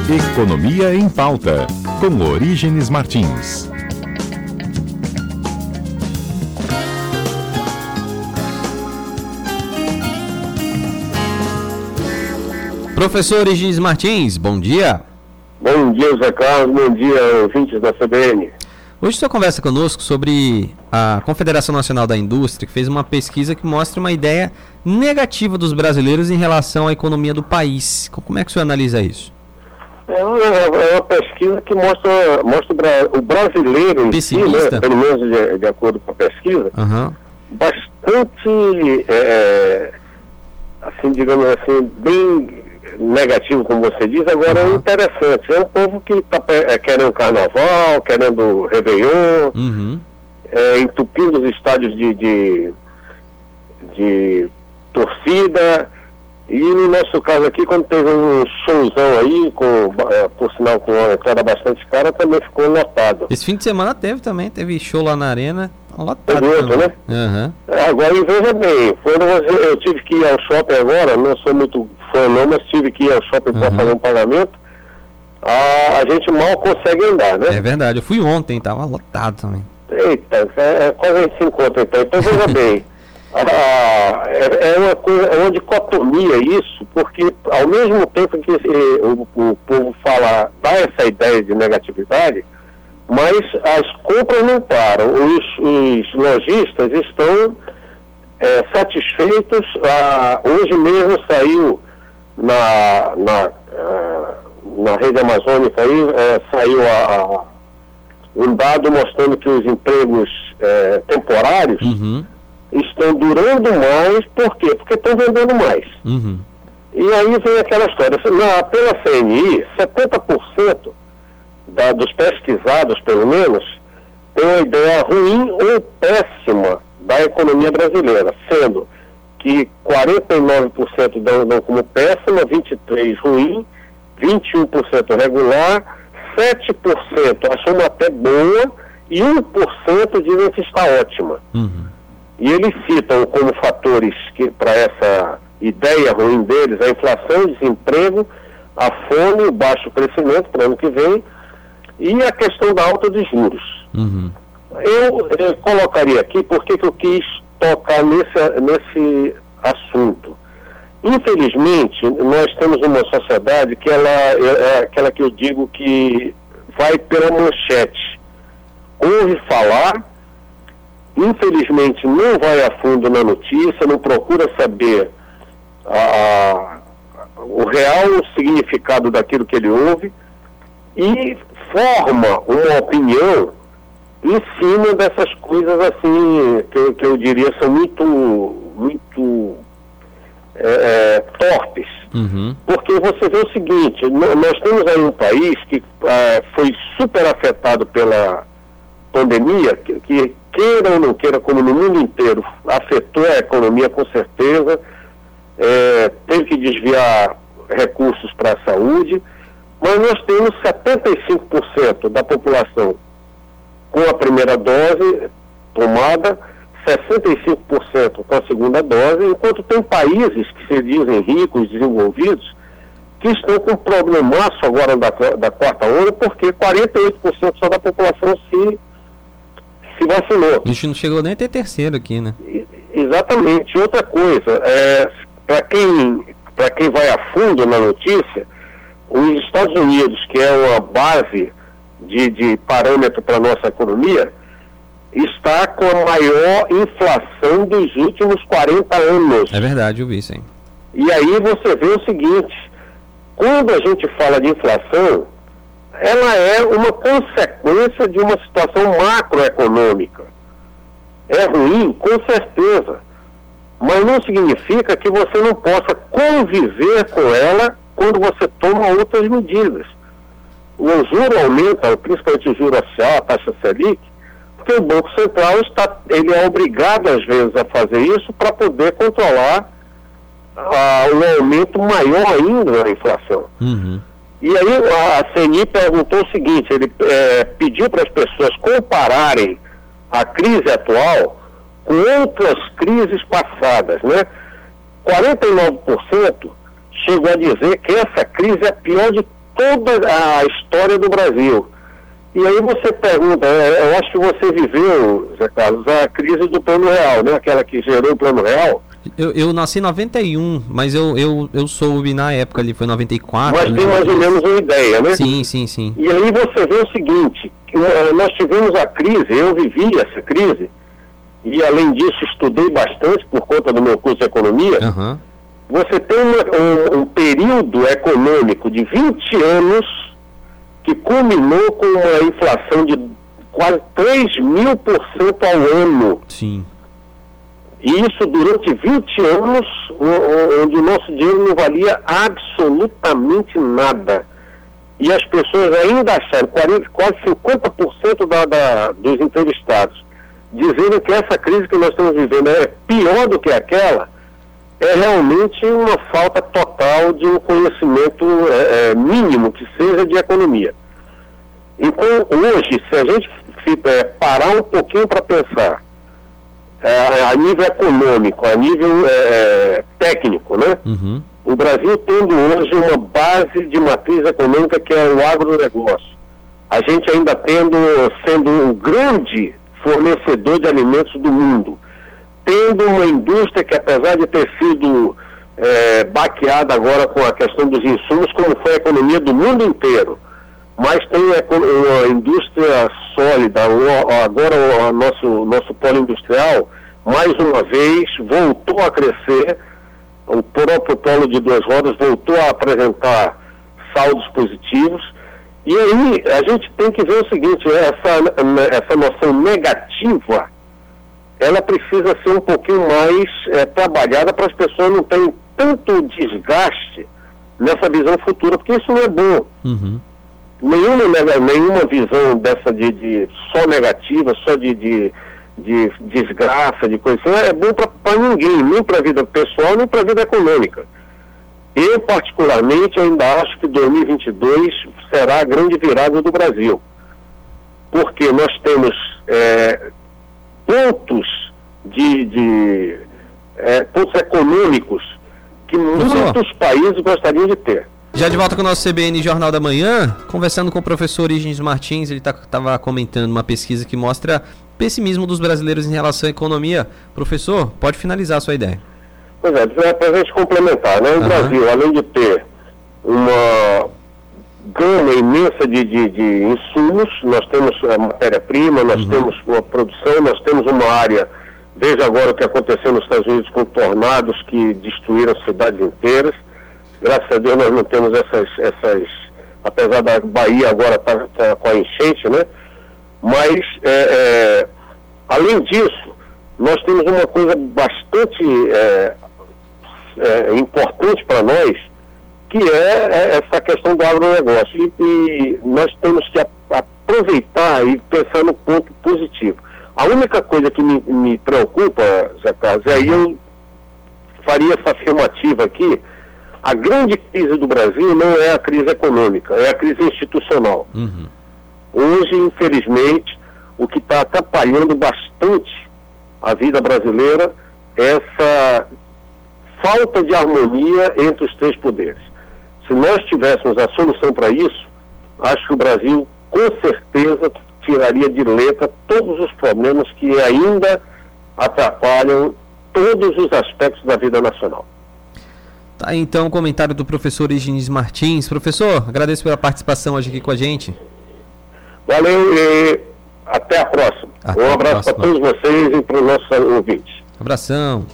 Economia em Pauta, com Orígenes Martins. Professor Orígenes Martins, bom dia. Bom dia, Zé Carlos, bom dia, ouvintes da CBN. Hoje o senhor conversa conosco sobre a Confederação Nacional da Indústria, que fez uma pesquisa que mostra uma ideia negativa dos brasileiros em relação à economia do país. Como é que o senhor analisa isso? É uma pesquisa que mostra o brasileiro em si, né, pelo menos de acordo com a pesquisa, bastante, assim, digamos assim, bem negativo, como você diz. Agora é interessante, é um povo que está querendo carnaval, querendo Réveillon, entupindo os estádios de torcida. E no nosso caso aqui, quando teve um showzão aí, por sinal com uma entrada bastante cara, também ficou lotado. Esse fim de semana teve show lá na arena, lotado. Né? Agora, e veja bem, eu tive que ir ao shopping agora, não sou muito fã não, mas tive que ir ao shopping para fazer um pagamento. A gente mal consegue andar, né? É verdade, eu fui ontem, tava lotado também. Eita, quase a gente se encontra então. Então veja bem. É uma dicotomia isso, porque ao mesmo tempo que o povo dá essa ideia de negatividade, mas as compras não param. Os lojistas estão satisfeitos. Hoje mesmo saiu na rede amazônica aí, saiu um dado mostrando que os empregos temporários estão durando mais. Por quê? Porque estão vendendo mais. E aí vem aquela história. Pela CNI, 70% dos pesquisados, pelo menos, tem uma ideia ruim ou péssima da economia brasileira, sendo que 49% dão como péssima, 23% ruim, 21% regular, 7% acham até boa e 1% dizem que está ótima. E eles citam como fatores para essa ideia ruim deles a inflação, o desemprego, a fome, o baixo crescimento para o ano que vem e a questão da alta dos juros. Eu colocaria aqui porque que eu quis tocar nesse assunto. Infelizmente, nós temos uma sociedade que ela é aquela que eu digo que vai pela manchete. Ouve falar, infelizmente não vai a fundo na notícia, não procura saber o real significado daquilo que ele ouve e forma uma opinião em cima dessas coisas assim, que eu diria são muito torpes. Porque você vê o seguinte, nós temos aí um país que foi super afetado pela pandemia, que queira ou não queira, como no mundo inteiro, afetou a economia com certeza, teve que desviar recursos para a saúde, mas nós temos 75% da população com a primeira dose tomada, 65% com a segunda dose, enquanto tem países que se dizem ricos, desenvolvidos, que estão com um problemaço agora da quarta onda, porque 48% só da população se vacinou. A gente não chegou nem a ter terceiro aqui, né? Exatamente. Outra coisa, para quem vai a fundo na notícia, os Estados Unidos, que é uma base de parâmetro para a nossa economia, está com a maior inflação dos últimos 40 anos. É verdade, eu vi isso aí. E aí você vê o seguinte, quando a gente fala de inflação, ela é uma consequência de uma situação macroeconômica. É ruim, com certeza, mas não significa que você não possa conviver com ela quando você toma outras medidas. O juro aumenta, principalmente o juro oficial, a taxa Selic, porque o Banco Central ele é obrigado às vezes a fazer isso para poder controlar um aumento maior ainda da inflação. E aí a CNI perguntou o seguinte, ele pediu para as pessoas compararem a crise atual com outras crises passadas, né? 49% chegou a dizer que essa crise é a pior de toda a história do Brasil. E aí você pergunta, eu acho que você viveu, Zé Carlos, a crise do Plano Real, né? Aquela que gerou o Plano Real. Eu nasci em 91, mas eu soube na época ali, foi 94. Mas tem mais ou menos uma ideia, né? Sim. E aí você vê o seguinte, que nós tivemos a crise, eu vivi essa crise, e além disso estudei bastante por conta do meu curso de economia. Uhum. Você tem um período econômico de 20 anos que culminou com uma inflação de quase 3.000% ao ano. Sim. E isso durante 20 anos, onde o nosso dinheiro não valia absolutamente nada. E as pessoas ainda acharam, quase 50% dos entrevistados, dizendo que essa crise que nós estamos vivendo é pior do que aquela, é realmente uma falta total de um conhecimento mínimo que seja de economia. Então, hoje, se a gente parar um pouquinho para pensar, a nível econômico, a nível técnico, né? Uhum. O Brasil tendo hoje uma base de matriz econômica que é o agronegócio. A gente ainda sendo um grande fornecedor de alimentos do mundo, tendo uma indústria que, apesar de ter sido baqueada agora com a questão dos insumos, como foi a economia do mundo inteiro, mas tem uma indústria sólida. Agora o nosso polo industrial, mais uma vez, voltou a crescer. O próprio polo de duas rodas voltou a apresentar saldos positivos. E aí a gente tem que ver o seguinte, essa noção negativa, ela precisa ser um pouquinho mais trabalhada para as pessoas não terem tanto desgaste nessa visão futura, porque isso não é bom. Uhum. Nenhuma visão dessa de só negativa, só de desgraça, de coisa assim, é bom para ninguém, nem para a vida pessoal, nem para a vida econômica. Eu, particularmente, ainda acho que 2022 será a grande virada do Brasil. Porque nós temos pontos pontos econômicos que muitos países gostariam de ter. Já de volta com o nosso CBN Jornal da Manhã, conversando com o professor Orígenes Martins, ele estava comentando uma pesquisa que mostra pessimismo dos brasileiros em relação à economia. Professor, pode finalizar a sua ideia. Pois é, para a gente complementar, né? O Brasil, além de ter uma gama imensa de insumos, nós temos a matéria-prima, nós temos uma produção, nós temos uma área, veja agora o que aconteceu nos Estados Unidos com tornados que destruíram cidades inteiras. Graças a Deus nós não temos essas apesar da Bahia agora tá com a enchente, né? Mas, além disso, nós temos uma coisa bastante importante para nós, que é essa questão do agronegócio. E nós temos que aproveitar e pensar no ponto positivo. A única coisa que me preocupa, Zé Carlos, e aí eu faria essa afirmativa aqui, a grande crise do Brasil não é a crise econômica, é a crise institucional. Uhum. Hoje, infelizmente, o que está atrapalhando bastante a vida brasileira é essa falta de harmonia entre os três poderes. Se nós tivéssemos a solução para isso, acho que o Brasil, com certeza, tiraria de letra todos os problemas que ainda atrapalham todos os aspectos da vida nacional. Tá, então o comentário do professor Orígenes Martins. Professor, agradeço pela participação hoje aqui com a gente. Valeu e até a próxima. Um abraço para todos vocês e para os nossos ouvintes. Abração.